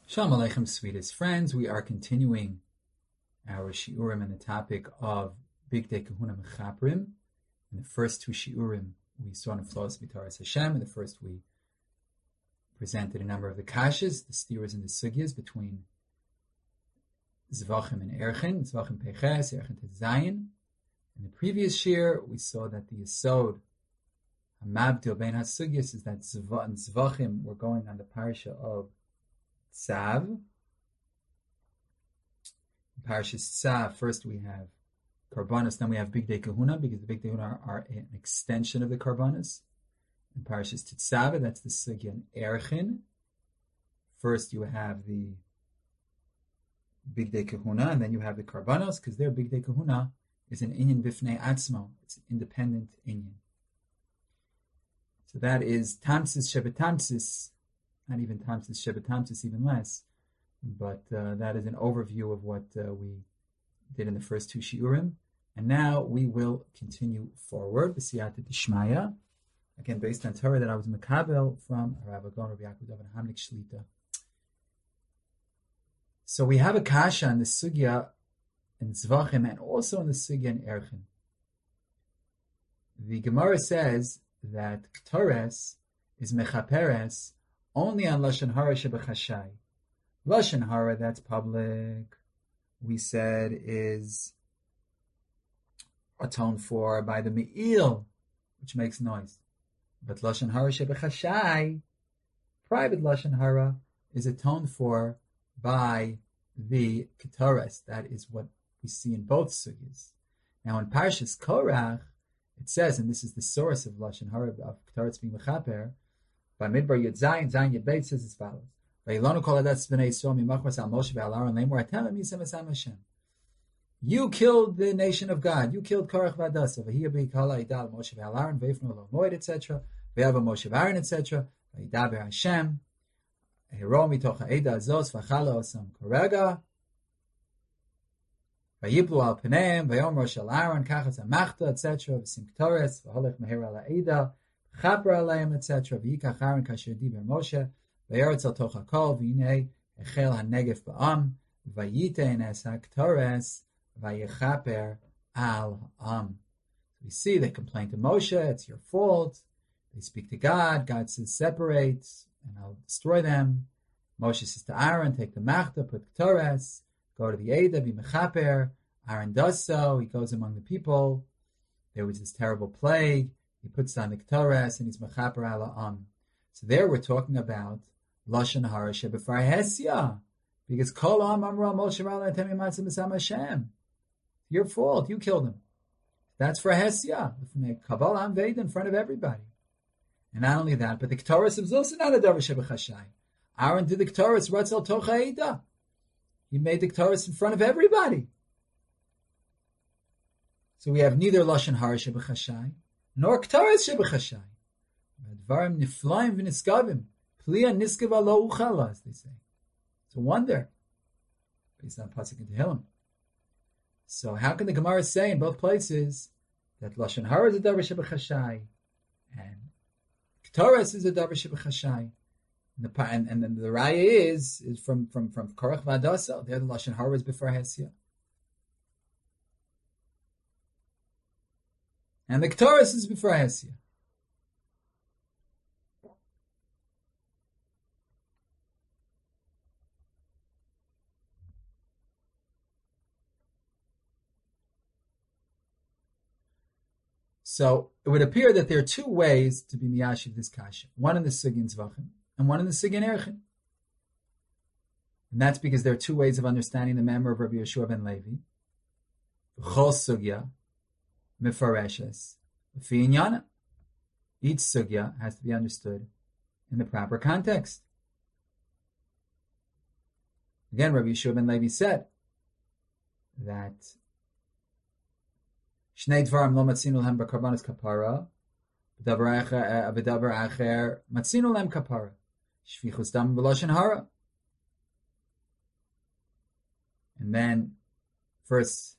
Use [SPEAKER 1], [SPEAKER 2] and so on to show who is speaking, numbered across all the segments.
[SPEAKER 1] Shalom Aleichem, sweetest friends. We are continuing our shiurim on the topic of Bigdei Kahuna Mechaprim. In the first two shiurim, we saw Neflos B'Taras Hashem. In the first, we presented a number of the kashas, the steers and the sugyas between Zvachim and Erchin, Zvachim Peches, Erchin Tetzayin. In the previous shir, we saw that the Yesod, Hamabdil Ben HaSugyas, is that Zvachim were going on the parsha of Tzav. In Parashas Tzav, first we have Karbanos, then we have Bigdei Kahuna, because the Bigdei Kahuna are an extension of the Karbanos. In Parashas Tzav, that's the Sugya and Erchin. First you have the Bigdei Kahuna, and then you have the Karbanos, because their Bigdei Kahuna is an Inyan Bifnei Atzmo. It's an independent Inyan. So that is Tamsis Shebetamsis, not even Tamsis Shebetamsis, even less. But that is an overview of what we did in the first two shiurim. And now we will continue forward, B'siyata Dishmaya, again based on Torah that I was Mekabel from Rav Agon, Rav Yaakov David Hamlik Shlita. So we have a kasha on the sugya in Zvachim and also in the sugya in Erchin. The Gemara says that Ktores is Mechaperes only on Lashon Hara Shebechashai. Lashon Hara, that's public, we said is atoned for by the Me'il, which makes noise. But Lashon Hara Shebechashai, private Lashon Hara, is atoned for by the Ketores. That is what we see in both sugyas. Now in Parshas Korach, it says, and this is the source of Lashon Hara of Ketores being Mechaper, by Midbar Yud Zayin, Zayin Yud Beit says as follows: you killed the nation of God. You killed Korach Vadasa. Etc. Moshe Aaron, etc. Vayidaber Hashem. Hero mitoch ha'eda azos v'chala osam korega. Vayiplu al peneim vayom Rosh Aaron kachas amachta, etc. V'sim ktores v'holech meher al ha'eda chaper aleim, etc. V'yikach Aaron kasher diber Moshe. V'yeretz al toch hakol v'yinei echel ha'negef ba'am v'yitein es ha'ktores v'yechaper al ha'am. We see they complain to Moshe, it's your fault. They speak to God. God says, separate, and I'll destroy them. Moshe says to Aaron, take the machta, put Ktores, go to the Eda, be mechaper. Aaron does so. He goes among the people. There was this terrible plague. He puts on the Ktores, and he's mechaper ala am. So there we're talking about Lashon Hara Shebefar Hesya, because Kol Am Amra Moshe Rabbeinu Temi Matzah B'Sam Hashem. Your fault. You killed him. That's for Hesya. Kabal Am Veid in front of everybody. And not only that, but the Ktoros is also not a Davar Shebechashai. Aaron did the Ktoros Ratzel Tocha Eda. He made the Ktoros in front of everybody. So we have neither Lashon Hara Shebechashai nor Ktoros Shebechashai. Dvarim Niflaim V'Niskavim Plia Niskav Alo Uchala, as they say. It's a wonder, based on Pasuk in Tehillim. So how can the Gemara say in both places that Lashon Hara is a Davar Shebechashai and Ktores is a Davar Shebechashai? And then the Raya is from Korach Vadasa. There the Lashon Hara is before Hesya. And the Ktores is before Hesya. So it would appear that there are two ways to be miyashiv this kasha. One in the Sugya Zvachim, and one in the Sugya Erchin. And that's because there are two ways of understanding the memory of Rabbi Yeshua ben Levi. Chol Sugya, Mefareshes, Fi Inyana. Each Sugya has to be understood in the proper context. Again, Rabbi Yeshua ben Levi said that Shnei dvarim lo matzinu lehem b'karbanos kapara, v'davar acher matzinu lehem kapara, shvichus dam v'lashon hara. And then, first,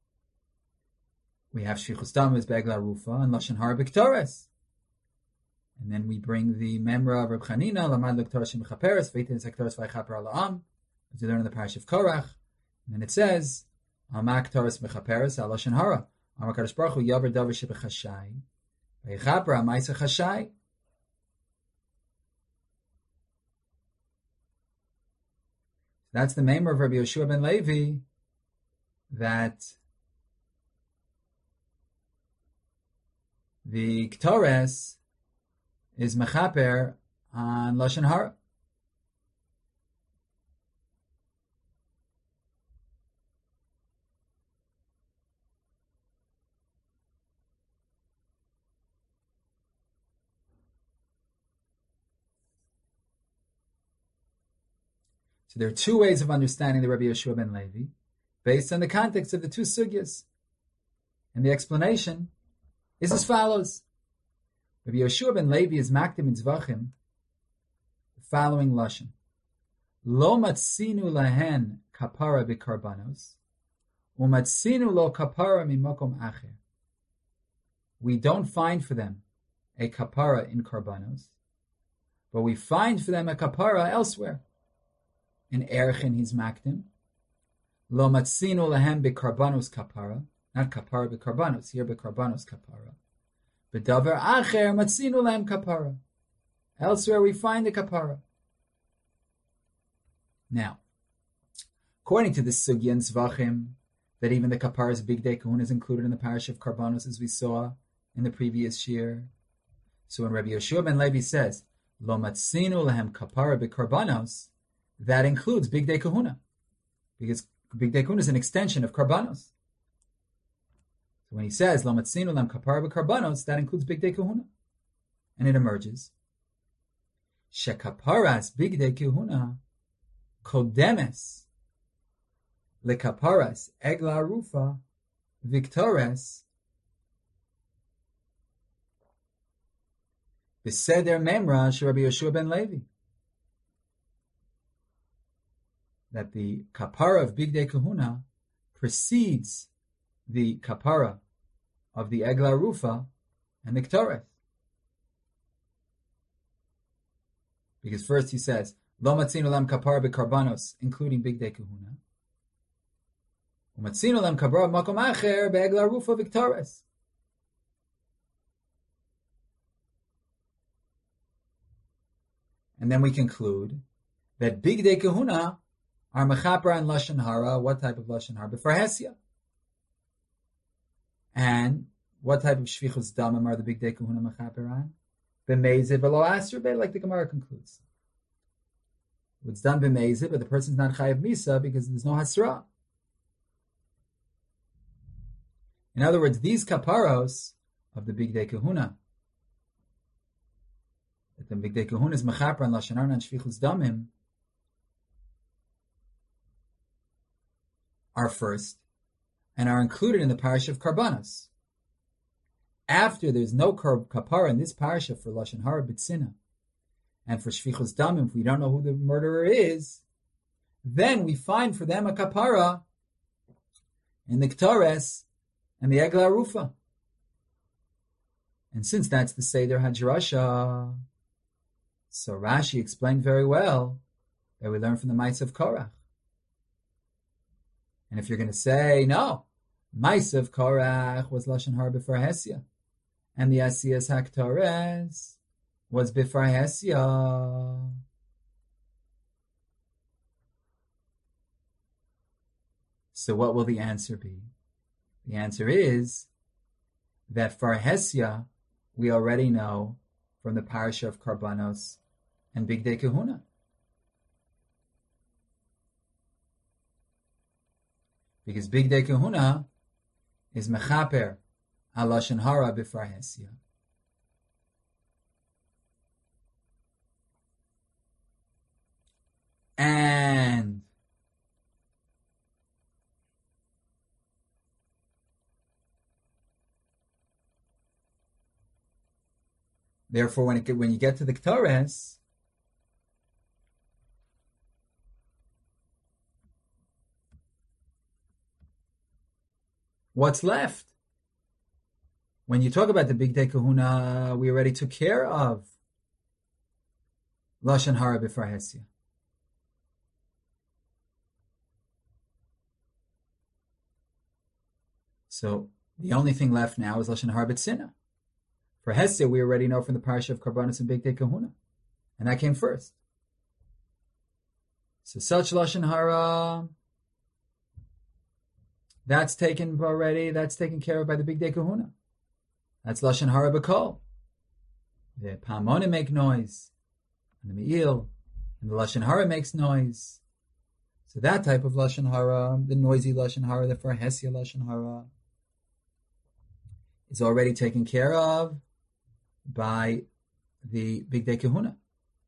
[SPEAKER 1] we have shvichus dam is be'egla rufa and lashon hara b'ktores. And then we bring the memra of Reb Chanina, Lamad Lektoras Shemechaperes, Veitin Sektoras Vaychaper Ala'am, as we learn in the parish of Korach. And then it says, Amak Toras Mechaperes Aloshen Hara. Amar Kadosh Baruch Hu Yaver Davar Shebechashai. Vaychaper Amaisa Chashai. That's the memra of Rabbi Yehoshua ben Levi, that the Ktores is mechaper on Lashon Hara. So there are two ways of understanding the Rabbi Yehoshua ben Levi, based on the context of the two sugyas. And the explanation is as follows. Rabbi Yehoshua ben Levi is makdim mitzvachim, the following lashon: Lo matzinu lahen kapara b'karbanos, umatzinu lo kapara mimokom acher. We don't find for them a kapara in karbanos, but we find for them a kapara elsewhere. In Erchin he's makdim. Lo matzinu lahem b'karbanos kapara, not kapara b'karbanos, here b'karbanos kapara. B'davar acher matzinu lahem kapara. Elsewhere we find the kapara. Now, according to the sugya in Zvachim, that even the kapara's big day kahuna is included in the parish of karbanos, as we saw in the previous year. So when Rabbi Yehoshua ben Levi says, Lo matzinu lahem kapara b'karbanos, that includes big day kahuna, because big day kahuna is an extension of karbanos. So when he says Lo matzinu lahem kapara b'karbanos, that includes big day kahuna, and it emerges shekaparas big day kahuna kodemes lekaparas egla rufa victores beseder memra she Rabbi Yehoshua ben Levi. That the kapara of Big Day Kahuna precedes the kapara of the Egla Rufa and the Ktoreth. Because first he says, Lo matzinu lam kapara b'karbanos, including Big Day Kahuna. Umatzinu lam kapara makom acher be'egla Rufa v'Ktoreth. And then we conclude that Big Day Kahuna are mechaper and lashon hara. What type of lashon hara? B'farhesia. And what type of shvichus damim are the big day kahuna mechaper on? B'meiziv v'lo aser be, like the Gemara concludes. It's done b'meiziv, but the person's not chayav misa because there's no hasra. In other words, these kaparos of the big day kahuna, that the big day kahuna is mechaper and lashon hara and shvichus damim, are first, and are included in the parish of Karbanos. After there's no kapara in this parasha for Lashon Hara B'tzina, and for Shvichus Damim, if we don't know who the murderer is, then we find for them a kapara in the Ktores and the Egla Rufa. And since that's the Seder Hadrasha, so Rashi explained very well that we learn from the Mites of Korach. And if you're going to say, no, Ma'asav Korach was Lashon Hara b'far Hesia, and the Asiyas HaKtores was b'far Hesia. So what will the answer be? The answer is that far Hesia we already know from the parasha of Karbanos and Big Day Kahuna. Because Big Day Kahuna is mechaper al lashon hara b'far Hesia. And therefore, when you get to the Ktores, what's left? When you talk about the Big Day Kahuna, we already took care of lashon hara b'farhesia. So the only thing left now is lashon hara b'tzina. For Hesia, we already know from the parasha of Karbanos and Bigdei Kahuna, and that came first. So such lashon hara, that's taken already. That's taken care of by the Bigdei Kahuna. That's lashon hara b'kol. The Pamonim make noise, and the Me'il, and the lashon hara makes noise. So that type of lashon hara, the noisy lashon hara, the Farhesia lashon hara, is already taken care of by the Bigdei Kahuna.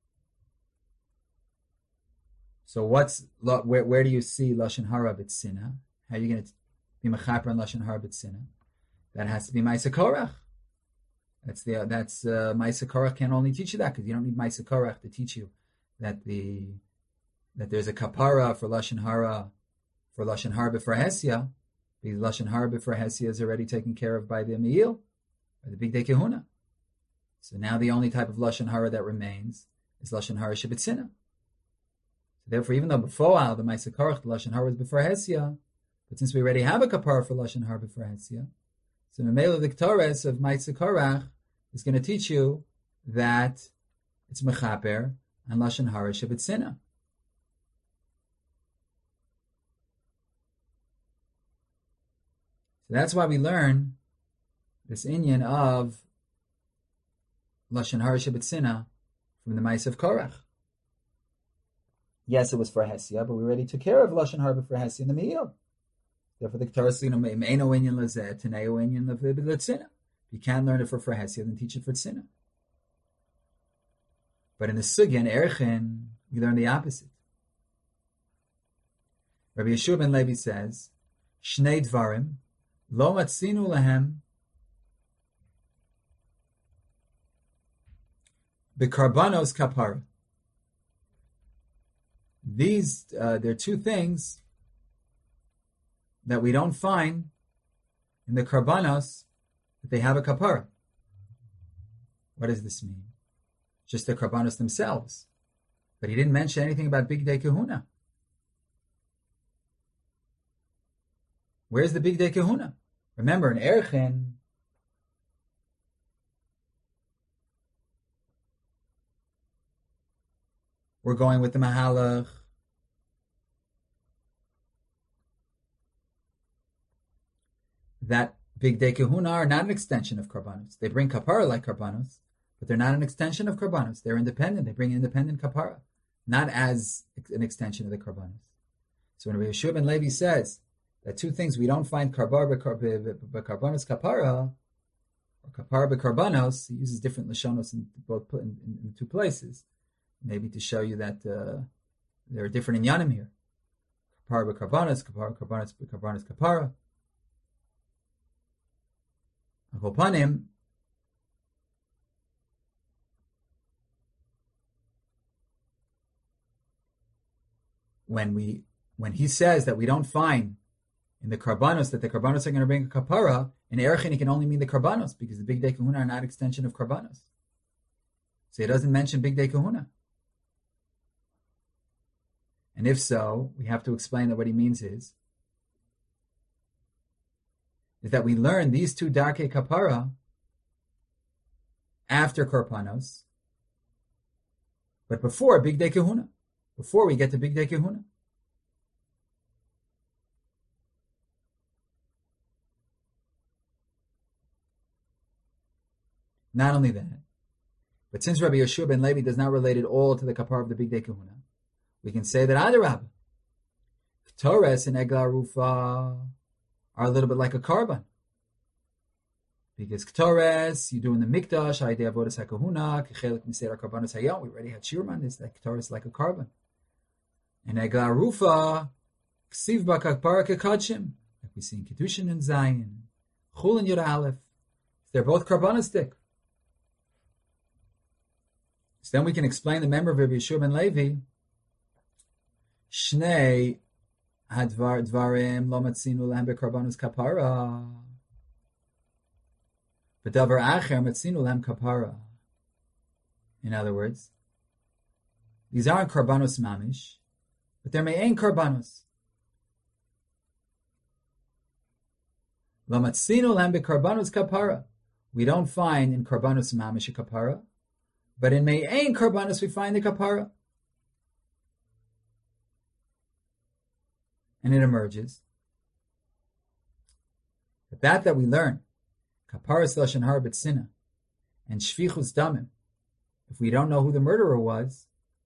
[SPEAKER 1] So where do you see lashon hara b'tzina? How are you going to be mechaper on lashon hara b'tzina? That has to be Ma'aseh Korach. That's Ma'aseh Korach can only teach you that, because you don't need Ma'aseh Korach to teach you that there's a kapara for lashon hara b'farhesia, because lashon hara b'farhesia is already taken care of by the Me'il, by the Bigdei Kahuna. So now the only type of lashon hara that remains is lashon hara shebetzina. So therefore, even though before the Ma'aseh Korach, the lashon hara was b'farhesia, but since we already have a kapara for lashon hara b'farhesia, so the Mele Victores of Ma'aseh Korach is going to teach you that it's mechaper and lashon hara shebetzina. So that's why we learn this inyan of lashon hara shebetzina from the Ma'aseh of Korach. Yes, it was for Hesia, but we already took care of lashon hara for Hesia in the Me'il. Therefore, the Ketores, me'eno inyan lazeh, teneo inyan letzina. You can't learn it for Hesia, then teach it for tzina. But in the Sugya and Erchin, we learn the opposite. Rabbi Yeshua ben Levi says, Shnei dvarim, lo matzinu lahem, bekarbanos kapara. These, there are two things that we don't find in the karbanos, that they have a kapara. What does this mean? Just the karbanos themselves. But he didn't mention anything about Bigdei Kahuna. Where's the Bigdei Kahuna? Remember, in Erchin, we're going with the Mahalach that Bigdei Kahuna are not an extension of Karbanos. They bring kapara like Karbanos, but they're not an extension of Karbanos. They're independent. They bring independent kapara, not as an extension of the Karbanos. So when Rabbi Yeshua ben Levi says that two things we don't find Karbanos kapara, or kapara bekarbanos, he uses different lashonos in two places, maybe to show you that there are different inyanim here. Kapara bekarbanos, bekarbanos kapara. Akopanim, when he says that we don't find in the karbanos that the karbanos are going to bring a kapara, in Erchin it can only mean the karbanos, because the Bigdei Kahuna are not extension of karbanos. So he doesn't mention Bigdei Kahuna. And if so, we have to explain that what he means is that we learn these two darkei kapara after korbanos, but before Bigdei Kahuna, before we get to Bigdei Kahuna. Not only that, but since Rabbi Yeshua ben Levi does not relate it all to the kapara of the Bigdei Kahuna, we can say that Adarabah, Ketores and Eglah Rufa are a little bit like a carbon. Because Ketores, you do in the Mikdash, Aidei Avodas HaKahuna, Kechelik Misera Karbanos Hayom, we already had Shiur on this, that Ketores is like a carbon. And Eglah Rufa, Ksiv Bakakpara Kekachim, like we see in Kedushin and Zayin, Chul and Yud Aleph. They're both carbonistic. So then we can explain the member of Rabbi Yeshua ben Levi, Shnei Dvarim lo matzinu lahem bekarbanos kapara. B'davar acher matzinu lahem kapara. In other words, These aren't karbanos mamish, but they're me'ein karbanos. Lamatzinu lam bekarbanos kapara. We don't find in karbanos mamish a kapara, but in me'ein karbanos we find the kapara. And it emerges that we learn, kaparas lashon hara b'tzina, and shvichus damim, if we don't know who the murderer was,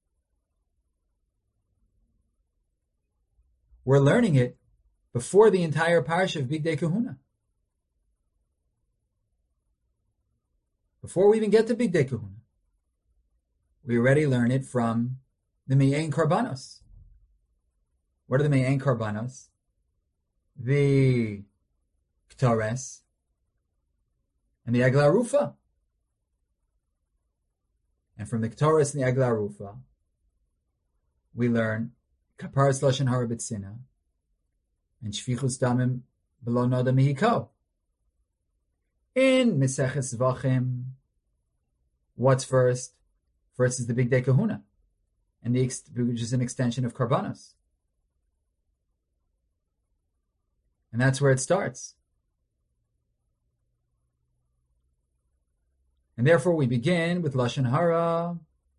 [SPEAKER 1] we're learning it before the entire parsha of Bigdei Kahuna. Before we even get to Bigdei Kahuna, we already learn it from the Me'ein Karbanos. What are the Me'ein Karbanos? The Ketores and the Eglah Rufa. And from the Ketores and the Eglah Rufa, we learn Kaparas Lashon Hara B'tzina and Shvichus Damim B'lo Noda Mihiko. In Meseches Zvachim, what's first? First is the Bigdei Kahuna, and which is an extension of Karbanos. And that's where it starts. And therefore we begin with Lashon Hara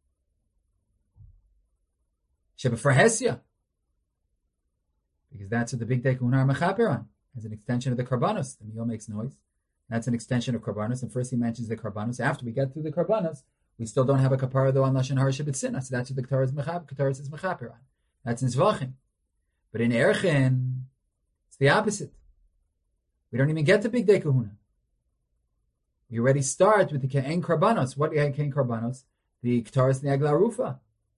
[SPEAKER 1] Shebefrahesia, because that's what the Bigdei Kahuna are mechaper on, as an extension of the Karbanos. The Miyol makes noise. That's an extension of Karbanos, and first he mentions the Karbanos. After we get through the Karbanos, we still don't have a kapara though on Lashon Hara Shebetzina, so that's what the Ketores is mechaper on. That's in Zvachim. But in Erchin, it's the opposite. We don't even get to Bigdei Kahuna. We already start with the Ke'en Karbanos. What are Ke'en Karbanos? The Ketores and the Eglah Rufa.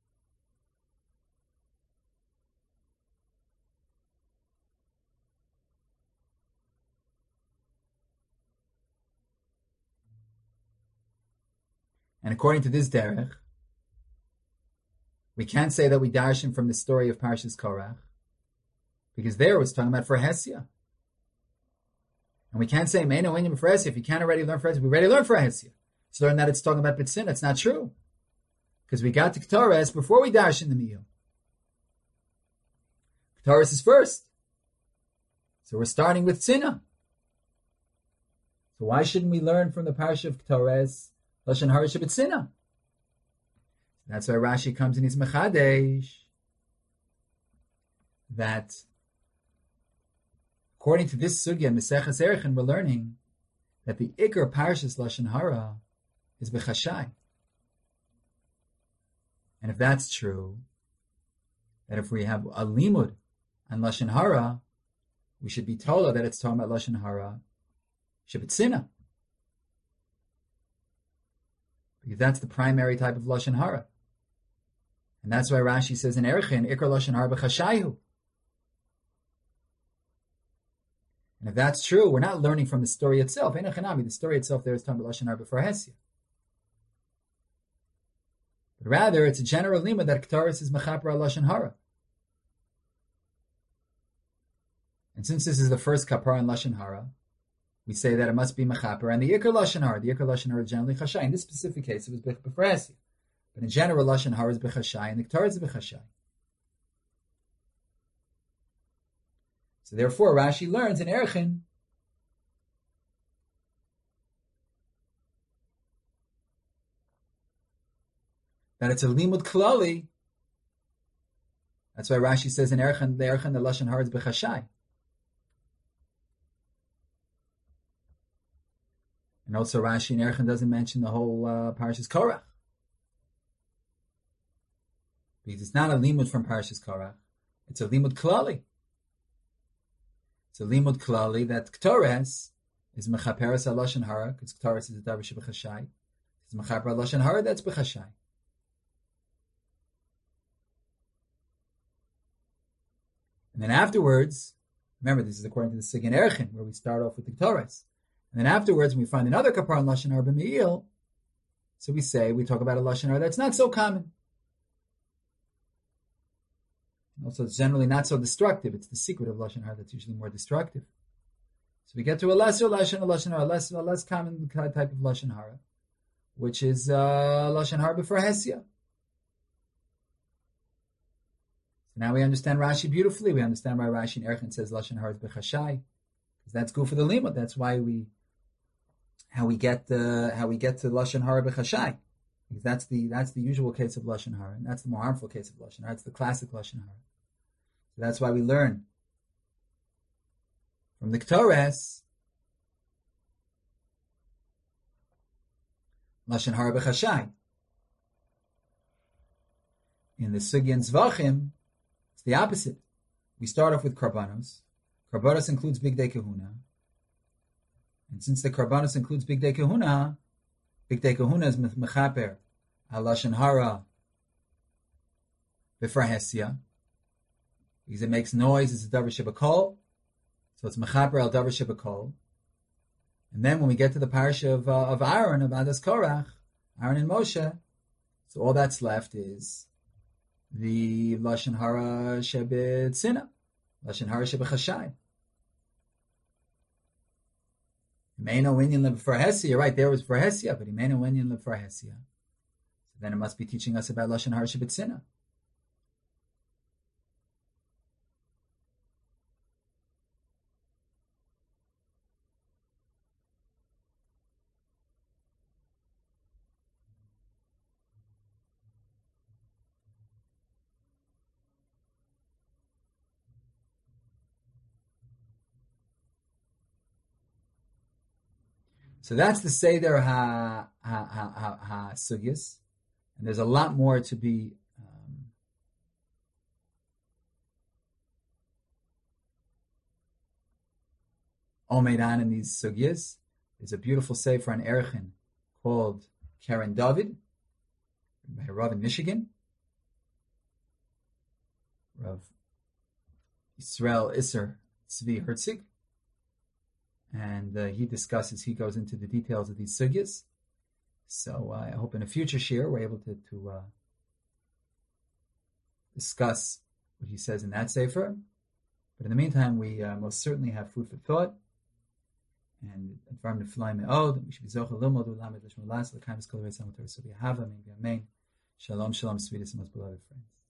[SPEAKER 1] And according to this derech, we can't say that we dash him from the story of Parshas Korach, because there it was talking about Frahesia. And we can't say Meino Inyam Frahesia if you can't already learn Frahesia. We already learned Frahesia. So learn that it's talking about B'tzina. It's not true. Because we got to Ketores before we dash in the Miyul. Ketores is first. So we're starting with Tzina. So why shouldn't we learn from the Parsha of Ketores Lashon Hara Shebetzina? That's why Rashi comes in his Mechadesh, that according to this sugya Meseches Erchin, we're learning that the Iker Parshas Lashon Hara is B'chashai. And if that's true, that if we have a limud on Lashon Hara, we should be told that it's talking about Lashon Hara Shebetzina, because that's the primary type of Lashon Hara. And that's why Rashi says in Erchin, Iker Lashon Hara B'chashayhu. And if that's true, we're not learning from the story itself. The story itself there is talking about Lashon Hara B'farhesia. But rather, it's a general lima that Ketores is Mechaper Lashon Hara. And since this is the first kapara in Lashon Hara, we say that it must be Mechaper. And the Iker Lashon Hara, is generally Chashai. In this specific case, it was B'farhesia. But in general, Lashon Hara is B'chashai, and the Ketores is B'chashai. So therefore, Rashi learns in Erchin that it's a limud klali. That's why Rashi says in Erchin, the Lashon Hara is B'chashai. And also Rashi in Erchin doesn't mention the whole Parashas Korach, because it's not a limud from Parashas Korach. It's a limud klali. It's a limud klali that Ketores is mechaperes Lashon Hara, because Ketores is a davar shebechashai. It's mechaper Lashon Hara that's bechashai. And then afterwards, remember this is according to the Sigin Erchin, where we start off with the Ketores. And then afterwards, when we find another kapar in Lashon Hara b'me'il, so we talk about a Lashon Hara that's not so common. Also, it's generally not so destructive. It's the secret of Lashon Hara that's usually more destructive. So we get to a lesser Lashon Hara, a less common type of Lashon Hara, which is Lashon Hara b'farhesia. So now we understand Rashi beautifully. We understand why Rashi in Erchin says Lashon Hara is b'chashai, because that's good for the limud. That's why how we get to Lashon Hara b'chashai, because that's the usual case of Lashon Hara, and that's the more harmful case of Lashon Hara. It's the classic Lashon Hara. So that's why we learn from the Ketores Lashon Hara b'chashai. In the Sugya and Zvachim, it's the opposite. We start off with Karbanos. Karbanos includes Big Day Kahuna. And since the Karbanos includes Big Day Kahuna is Mechaper al Lashon Hara b'Farhesia, because it makes noise, it's a Davar Shebakol, so it's Mechaper al Davar Shebakol. And then when we get to the parasha of Aaron, of Adas Korach, Aaron and Moshe, so all that's left is the Lashon Hara Shebetzina, Lashon Hara Shebechashai. Imeino Inyan Lev Farhesia, right, there was Farhesia, but Imeino Inyan Lev Farhesia. So then it must be teaching us about Lashon Hara Shebetzina. So that's the Seder ha-sugyas, and there's a lot more to be omeid on in these sugyas. There's a beautiful sefer on Erchin called Karen David by Rav in Michigan, Rav Yisrael Isser Tzvi Herzig. And he goes into the details of these sugyas. So I hope in a future shir we're able to discuss what he says in that sefer. But in the meantime, we most certainly have food for thought. And advarim neflaim me'od. We should be zochel lilmod u'lamed l'shmolas l'kaim eskol v'etzam u'tor so v'yahava. Amen. Shalom, shalom, sweetest and most beloved friends.